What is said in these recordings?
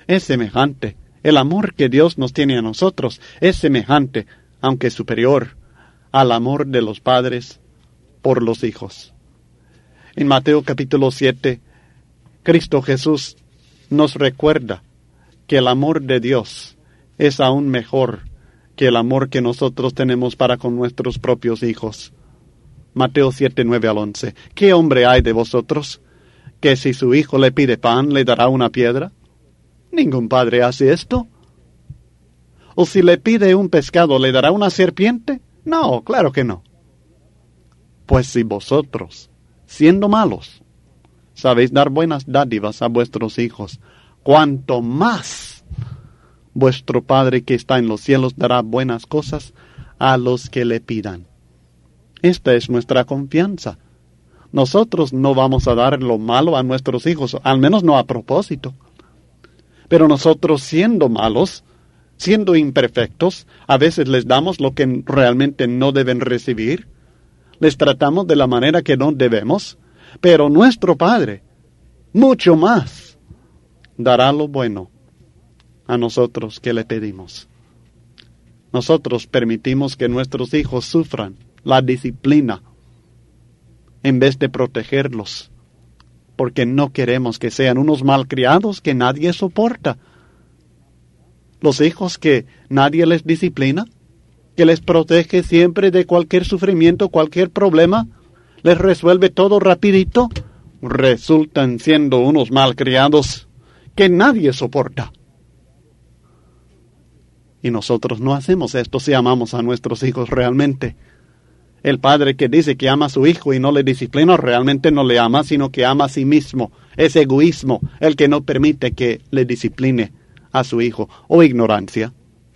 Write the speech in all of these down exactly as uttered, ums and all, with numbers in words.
es semejante. El amor que Dios nos tiene a nosotros es semejante, aunque superior, al amor de los padres por los hijos. En Mateo capítulo siete, Cristo Jesús nos recuerda que el amor de Dios es aún mejor que el amor que nosotros tenemos para con nuestros propios hijos. Mateo siete, nueve al once. ¿Qué hombre hay de vosotros que si su hijo le pide pan, le dará una piedra? Ningún padre hace esto. ¿O si le pide un pescado, le dará una serpiente? No, claro que no. Pues si vosotros, siendo malos, sabéis dar buenas dádivas a vuestros hijos, cuanto más vuestro Padre que está en los cielos dará buenas cosas a los que le pidan. Esta es nuestra confianza. Nosotros no vamos a dar lo malo a nuestros hijos, al menos no a propósito. Pero nosotros, siendo malos, siendo imperfectos, a veces les damos lo que realmente no deben recibir. Les tratamos de la manera que no debemos. Pero nuestro Padre, mucho más, dará lo bueno a nosotros que le pedimos. Nosotros permitimos que nuestros hijos sufran la disciplina en vez de protegerlos, porque no queremos que sean unos malcriados que nadie soporta. Los hijos que nadie les disciplina, que les protege siempre de cualquier sufrimiento, cualquier problema, les resuelve todo rapidito, resultan siendo unos malcriados que nadie soporta. Y nosotros no hacemos esto si amamos a nuestros hijos realmente. El padre que dice que ama a su hijo y no le disciplina, realmente no le ama, sino que ama a sí mismo. Es egoísmo el que no permite que le discipline a su hijo, o ignorancia.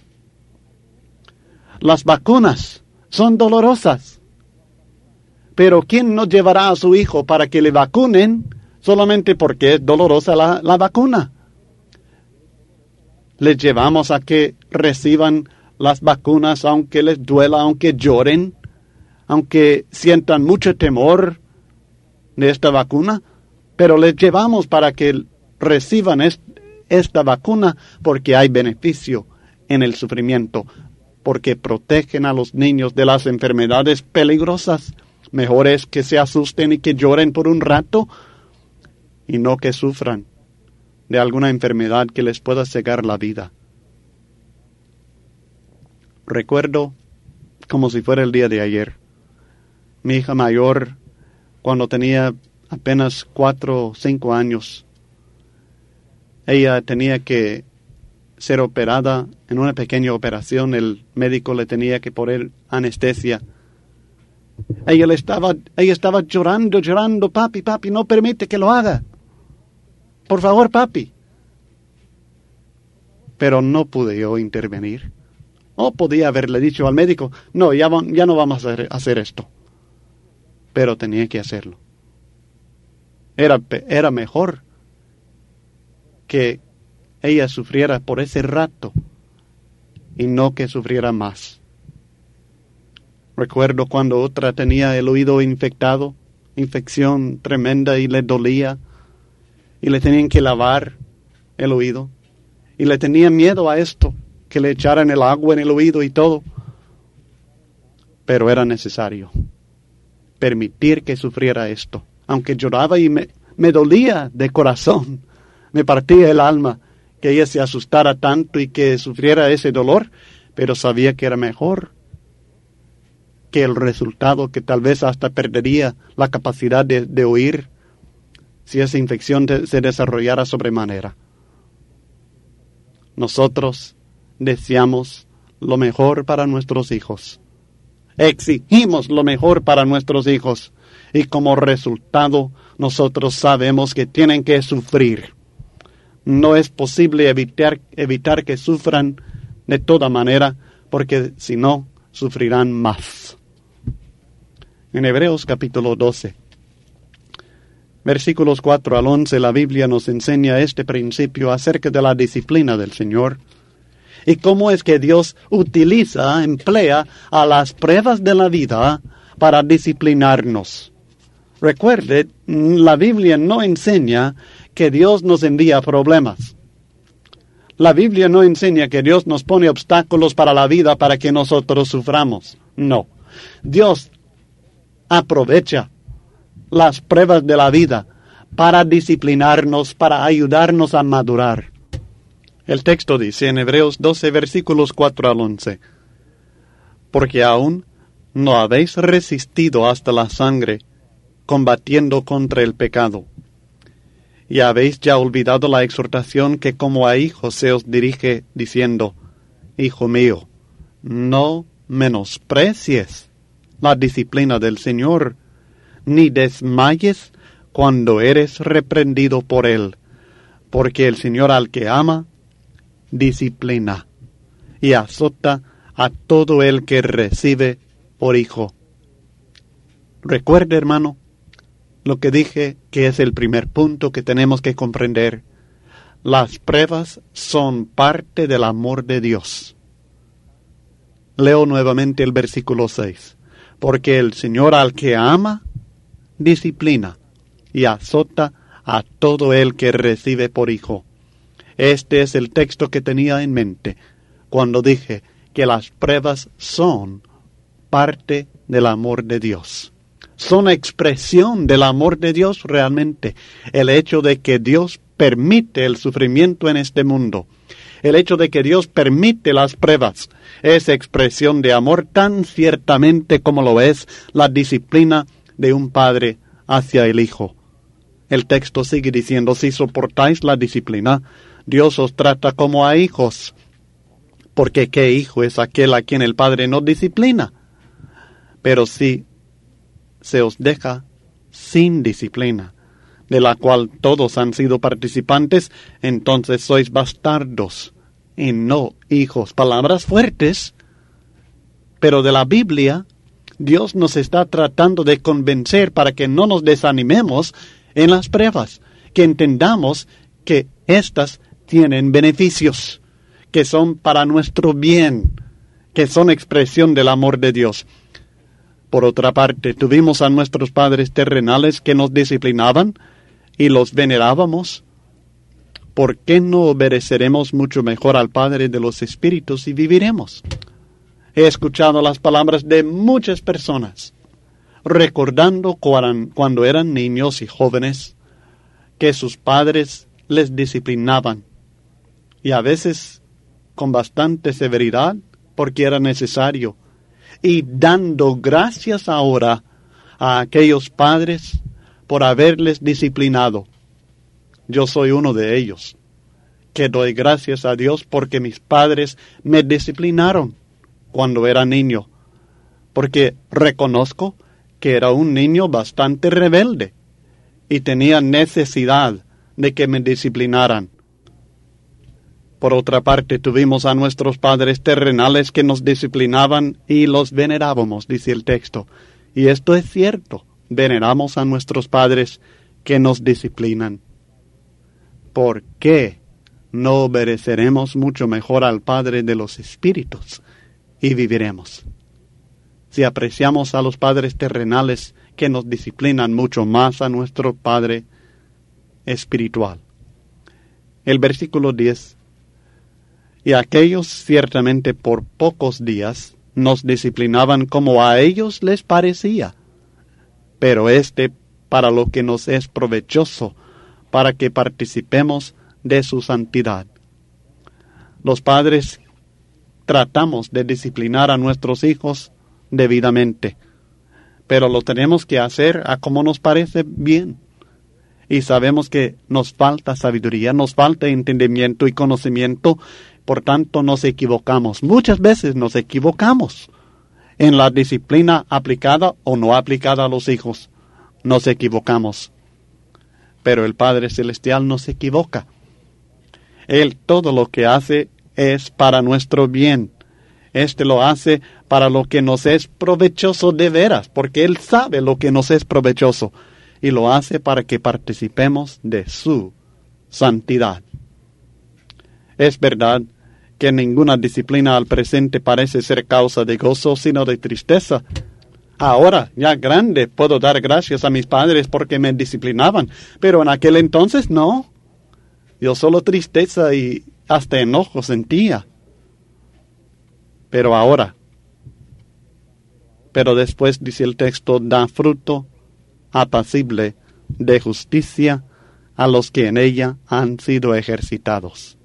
Las vacunas son dolorosas. Pero ¿quién no llevará a su hijo para que le vacunen solamente porque es dolorosa la, la vacuna? Les llevamos a que reciban las vacunas aunque les duela, aunque lloren, aunque sientan mucho temor de esta vacuna, pero les llevamos para que reciban est- esta vacuna porque hay beneficio en el sufrimiento, porque protegen a los niños de las enfermedades peligrosas. Mejor es que se asusten y que lloren por un rato y no que sufran de alguna enfermedad que les pueda cegar la vida. Recuerdo como si fuera el día de ayer. Mi hija mayor, cuando tenía apenas cuatro o cinco años, ella tenía que ser operada en una pequeña operación. El médico le tenía que poner anestesia. Ella le estaba, ella estaba llorando, llorando, papi, papi, no permite que lo haga. Por favor, papi. Pero no pude yo intervenir. O podía haberle dicho al médico, no, ya, ya no vamos a hacer, hacer esto. Pero tenía que hacerlo. Era, era mejor que ella sufriera por ese rato y no que sufriera más. Recuerdo cuando otra tenía el oído infectado, infección tremenda y le dolía, y le tenían que lavar el oído, y le tenían miedo a esto, que le echaran el agua en el oído y todo. Pero era necesario permitir que sufriera esto, aunque lloraba y me, me dolía de corazón, me partía el alma que ella se asustara tanto y que sufriera ese dolor, pero sabía que era mejor que el resultado, que tal vez hasta perdería la capacidad de, de oír si esa infección de, se desarrollara sobremanera. Nosotros deseamos lo mejor para nuestros hijos. Exigimos lo mejor para nuestros hijos. Y como resultado, nosotros sabemos que tienen que sufrir. No es posible evitar, evitar que sufran de toda manera, porque si no, sufrirán más. En Hebreos capítulo doce, versículos cuatro al once, la Biblia nos enseña este principio acerca de la disciplina del Señor y cómo es que Dios utiliza, emplea a las pruebas de la vida para disciplinarnos. Recuerde, la Biblia no enseña que Dios nos envía problemas. La Biblia no enseña que Dios nos pone obstáculos para la vida para que nosotros suframos. No. Dios aprovecha las pruebas de la vida para disciplinarnos, para ayudarnos a madurar. El texto dice en Hebreos doce, versículos cuatro al once, porque aún no habéis resistido hasta la sangre, combatiendo contra el pecado. Y habéis ya olvidado la exhortación que como a hijos se os dirige, diciendo, Hijo mío, no menosprecies la disciplina del Señor, ni desmayes cuando eres reprendido por Él, porque el Señor al que ama, disciplina, y azota a todo el que recibe por hijo. Recuerde, hermano, lo que dije que es el primer punto que tenemos que comprender. Las pruebas son parte del amor de Dios. Leo nuevamente el versículo seis. Porque el Señor al que ama, disciplina y azota a todo el que recibe por hijo. Este es el texto que tenía en mente cuando dije que las pruebas son parte del amor de Dios. Son expresión del amor de Dios realmente. El hecho de que Dios permite el sufrimiento en este mundo, el hecho de que Dios permite las pruebas, es expresión de amor tan ciertamente como lo es la disciplina de un padre hacia el hijo. El texto sigue diciendo, si soportáis la disciplina, Dios os trata como a hijos. Porque ¿qué hijo es aquel a quien el padre no disciplina? Pero si se os deja sin disciplina, de la cual todos han sido participantes, entonces sois bastardos y no hijos. Palabras fuertes, pero de la Biblia, Dios nos está tratando de convencer para que no nos desanimemos en las pruebas, que entendamos que éstas tienen beneficios, que son para nuestro bien, que son expresión del amor de Dios. Por otra parte, tuvimos a nuestros padres terrenales que nos disciplinaban y los venerábamos. ¿Por qué no obedeceremos mucho mejor al Padre de los Espíritus y viviremos? He escuchado las palabras de muchas personas, recordando cuando eran niños y jóvenes, que sus padres les disciplinaban, y a veces con bastante severidad, porque era necesario, y dando gracias ahora a aquellos padres por haberles disciplinado. Yo soy uno de ellos, que doy gracias a Dios porque mis padres me disciplinaron cuando era niño, porque reconozco que era un niño bastante rebelde y tenía necesidad de que me disciplinaran. Por otra parte, tuvimos a nuestros padres terrenales que nos disciplinaban y los venerábamos, dice el texto. Y esto es cierto, veneramos a nuestros padres que nos disciplinan. ¿Por qué no obedeceremos mucho mejor al Padre de los Espíritus y viviremos? Si apreciamos a los padres terrenales que nos disciplinan mucho más a nuestro Padre espiritual. El versículo diez. Y aquellos ciertamente por pocos días nos disciplinaban como a ellos les parecía, pero este para lo que nos es provechoso, para que participemos de su santidad. Los padres tratamos de disciplinar a nuestros hijos debidamente, pero lo tenemos que hacer a como nos parece bien. Y sabemos que nos falta sabiduría, nos falta entendimiento y conocimiento, por tanto nos equivocamos. Muchas veces nos equivocamos en la disciplina aplicada o no aplicada a los hijos. Nos equivocamos. Pero el Padre Celestial no se equivoca. Él todo lo que hace es para nuestro bien. Este lo hace para lo que nos es provechoso de veras, porque Él sabe lo que nos es provechoso. Y lo hace para que participemos de su santidad. Es verdad que ninguna disciplina al presente parece ser causa de gozo, sino de tristeza. Ahora, ya grande, puedo dar gracias a mis padres porque me disciplinaban, pero en aquel entonces no. Yo solo tristeza y hasta enojo sentía. Pero ahora, pero después, dice el texto, da fruto apacible de justicia a los que en ella han sido ejercitados.